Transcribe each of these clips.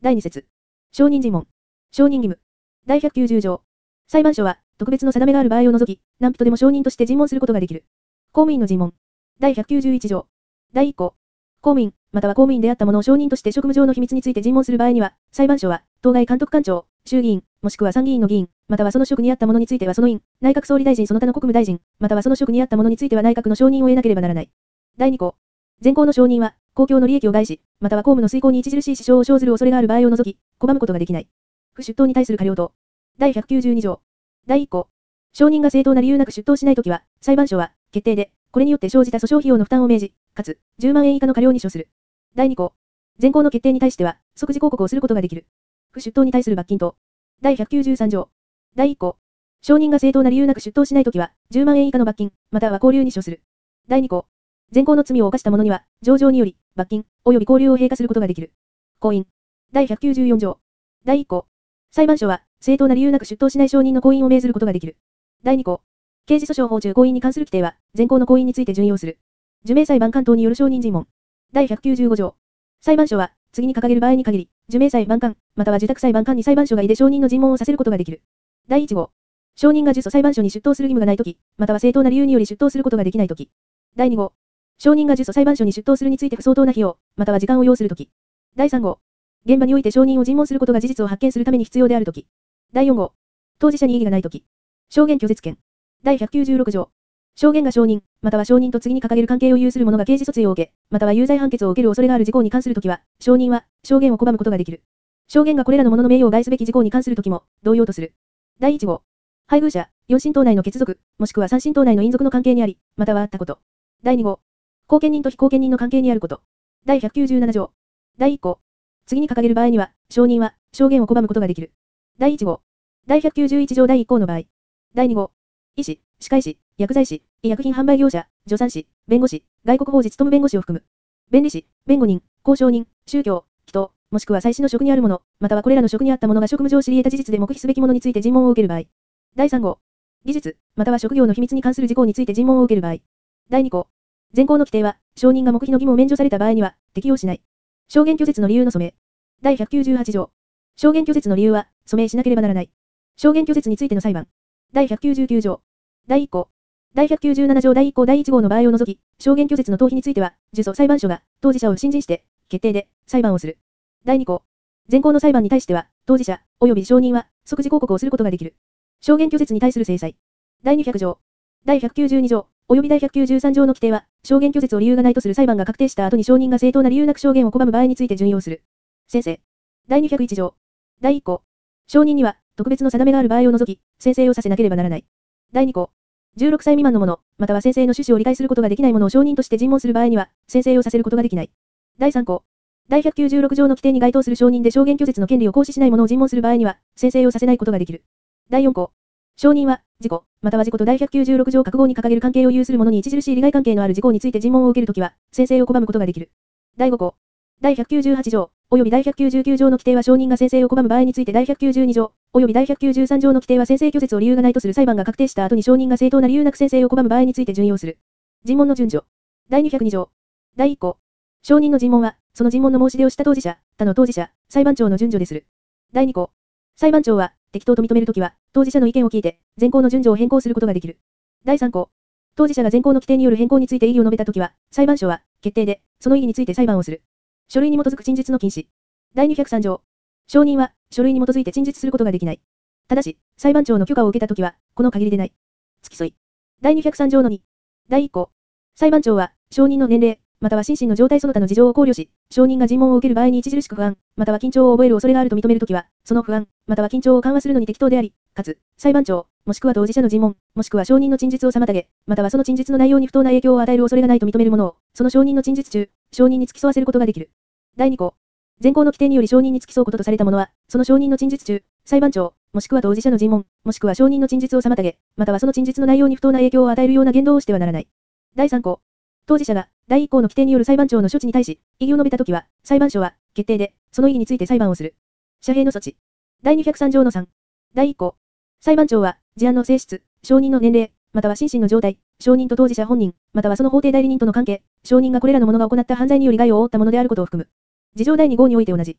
第2節。証人尋問。証人義務。第190条。裁判所は、特別の定めがある場合を除き、何人でも証人として尋問することができる。公務員の尋問。第191条。第1項。公務員、または公務員であった者を証人として職務上の秘密について尋問する場合には、裁判所は、当該監督官庁、衆議院、もしくは参議院の議員、またはその職にあった者についてはその院、内閣総理大臣その他の国務大臣、またはその職にあった者については内閣の承認を得なければならない。第2項。前項の承認は、公共の利益を害し、または公務の遂行に著しい支障を生ずる恐れがある場合を除き、拒むことができない。不出頭に対する過料等。第192条。第1項。証人が正当な理由なく出頭しないときは、裁判所は、決定で、これによって生じた訴訟費用の負担を命じ、かつ、10万円以下の過料に処する。第2項。前項の決定に対しては、即時抗告をすることができる。不出頭に対する罰金等。第193条。第1項。証人が正当な理由なく出頭しないときは、10万円以下の罰金、または拘留に処する。第2項。前項の罪を犯した者には、情状により、罰金、及び拘留を併科することができる。婚姻。第194条。第1項。裁判所は、正当な理由なく出頭しない証人の婚姻を命ずることができる。第2項。刑事訴訟法中婚姻に関する規定は、前項の婚姻について準用する。受命裁判官等による証人尋問。第195条。裁判所は、次に掲げる場合に限り、受命裁判官、または受託裁判官に裁判所がいで証人の尋問をさせることができる。第1号。証人が受訴裁判所に出頭する義務がないとき、または正当な理由により出頭することができないとき。第2号。証人が受訴裁判所に出頭するについて不相当な費用、または時間を要するとき。第3号。現場において証人を尋問することが事実を発見するために必要であるとき。第4号。当事者に異議がないとき。証言拒絶権。第196条。証言が証人、または証人と次に掲げる関係を有する者が刑事訴追を受け、または有罪判決を受ける恐れがある事項に関するときは、証人は、証言を拒むことができる。証言がこれらの者の名誉を害すべき事項に関するときも、同様とする。第1号。配偶者、4親等内の血族、もしくは3親等内の姻族の関係にあり、またはあったこと。第2号。後見人と非後見人の関係にあること。第197条。第1項。次に掲げる場合には、証人は、証言を拒むことができる。第1号。第191条第1項の場合。第2号。医師、歯科医師、薬剤師、医薬品販売業者、助産師、弁護士、外国法事務弁護士を含む。弁理士、弁護人、交渉人、宗教、祈祷、もしくは祭祀の職にある者、またはこれらの職にあった者が職務上知り得た事実で黙秘すべき者について尋問を受ける場合。第3号。技術、または職業の秘密に関する事項について尋問を受ける場合。第2項。前項の規定は、証人が黙秘の義務を免除された場合には、適用しない。証言拒絶の理由の訴命。第198条。証言拒絶の理由は、訴命しなければならない。証言拒絶についての裁判。第199条。第1項。第197条第1項第1号の場合を除き、証言拒絶の逃避については、受訴裁判所が、当事者を信任して、決定で、裁判をする。第2項。前項の裁判に対しては、当事者、及び証人は、即時抗告をすることができる。証言拒絶に対する制裁。第200条。第192条、及び第193条の規定は、証言拒絶を理由がないとする裁判が確定した後に証人が正当な理由なく証言を拒む場合について準用する。宣誓。第201条。第1項。証人には、特別の定めがある場合を除き、宣誓をさせなければならない。第2項。16歳未満の者、または宣誓の趣旨を理解することができない者を証人として尋問する場合には、宣誓をさせることができない。第3項。第196条の規定に該当する証人で証言拒絶の権利を行使しない者を尋問する場合には、宣誓をさせないことができる。第4項。証人は、事故、または事故と第196条各号に掲げる関係を有する者に著しい利害関係のある事項について尋問を受けるときは、宣誓を拒むことができる。第5項。第198条、及び第199条の規定は証人が宣誓を拒む場合について第192条、及び第193条の規定は宣誓拒絶を理由がないとする裁判が確定した後に証人が正当な理由なく宣誓を拒む場合について準用する。尋問の順序。第202条。第1項。証人の尋問は、その尋問の申し出をした当事者、他の当事者、裁判長の順序でする。第2項。裁判長は、適当と認めるときは、当事者の意見を聞いて、前項の順序を変更することができる。第3項。当事者が前項の規定による変更について異議を述べたときは、裁判所は、決定で、その異議について裁判をする。書類に基づく陳述の禁止。第203条。証人は、書類に基づいて陳述することができない。ただし、裁判長の許可を受けたときは、この限りでない。付き添い。第203条の2。第1項。裁判長は、証人の年齢、または心身の状態その他の事情を考慮し、証人が尋問を受ける場合に著しく不安、または緊張を覚える恐れがあると認めるときは、その不安、または緊張を緩和するのに適当であり、かつ、裁判長、もしくは当事者の尋問、もしくは証人の陳述を妨げ、またはその陳述の内容に不当な影響を与える恐れがないと認めるものを、その証人の陳述中、証人に付き添わせることができる。第2項。前項の規定により証人に付き添うこととされたものは、その証人の陳述中、裁判長、もしくは当事者の尋問、もしくは証人の陳述を妨げ、またはその陳述の内容に不当な影響を与えるような言動をしてはならない。第3項。当事者が、第1項の規定による裁判長の処置に対し、異議を述べたときは、裁判所は、決定で、その異議について裁判をする。遮蔽の措置。第203条の3。第1項。裁判長は、事案の性質、証人の年齢、または心身の状態、証人と当事者本人、またはその法定代理人との関係、証人がこれらの者が行った犯罪により害を負ったものであることを含む。事情第2号において同じ。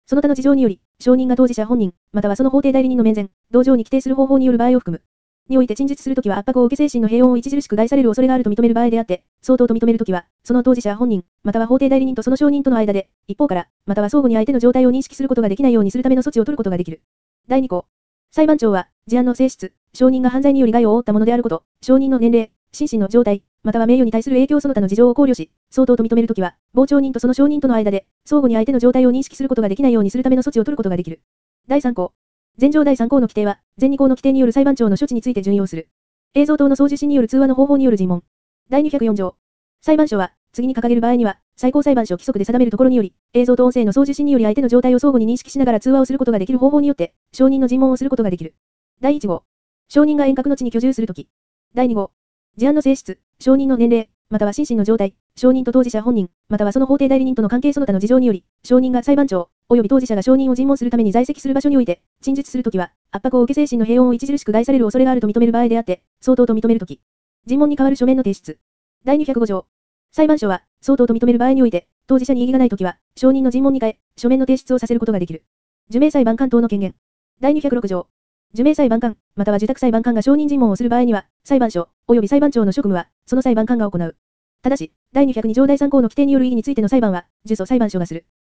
その他の事情により、証人が当事者本人、またはその法定代理人の面前、同状に規定する方法による場合を含む。において陳述するときは圧迫を受け精神の平穏を著しく害される恐れがあると認める場合であって、相当と認めるときは、その当事者本人、または法定代理人とその証人との間で、一方から、または相互に相手の状態を認識することができないようにするための措置を取ることができる。第2項。裁判長は、事案の性質、証人が犯罪により害を負ったものであること、証人の年齢、心身の状態、または名誉に対する影響その他の事情を考慮し、相当と認めるときは、傍聴人とその証人との間で、相互に相手の状態を認識することができないようにするための措置を取ることができる。第3項。前条第3項の規定は、前2項の規定による裁判長の処置について準用する。映像等の送受信による通話の方法による尋問。第204条。裁判所は、次に掲げる場合には、最高裁判所規則で定めるところにより、映像と音声の送受信により相手の状態を相互に認識しながら通話をすることができる方法によって、証人の尋問をすることができる。第1号。証人が遠隔の地に居住するとき。第2号。事案の性質、証人の年齢、または心身の状態、証人と当事者本人、またはその法定代理人との関係その他の事情により、証人が裁判長、及び当事者が証人を尋問するために在籍する場所において、陳述するときは、圧迫を受け精神の平穏を著しく害される恐れがあると認める場合であって、相当と認めるとき。尋問に代わる書面の提出。第205条。裁判所は、相当と認める場合において、当事者に異議がないときは、証人の尋問に変え、書面の提出をさせることができる。受命裁判官等の権限。第206条。受命裁判官、または受託裁判官が証人尋問をする場合には、裁判所、及び裁判長の職務は、その裁判官が行う。ただし、第202条第3項の規定による異議についての裁判は、受訴裁判所がする。